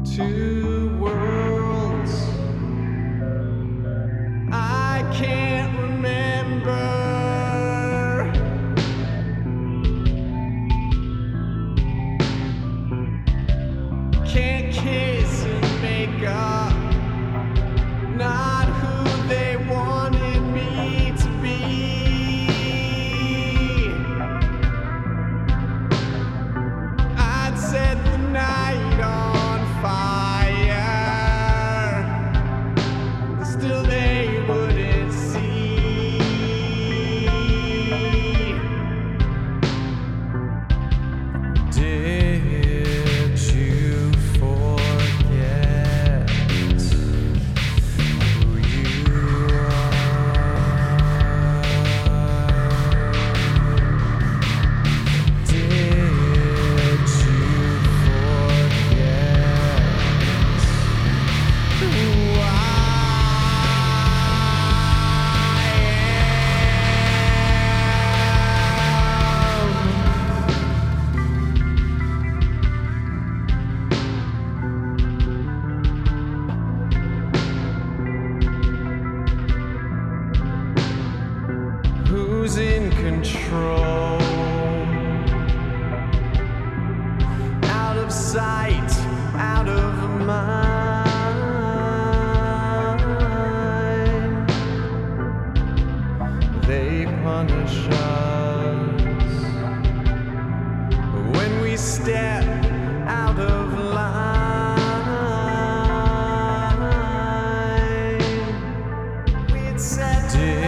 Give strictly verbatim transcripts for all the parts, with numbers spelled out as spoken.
Two worlds I can't remember. Can't kiss and make up. Not who they wanted me to be. I'd set the night on fire. Still they wouldn't see. Did you forget who you are? Did you forget who I Who's in control? Out of sight, out of mind. They punish us when we step out of line. We'd said, did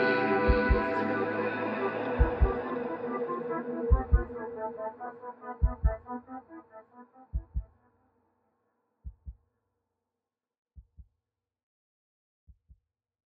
Thank you.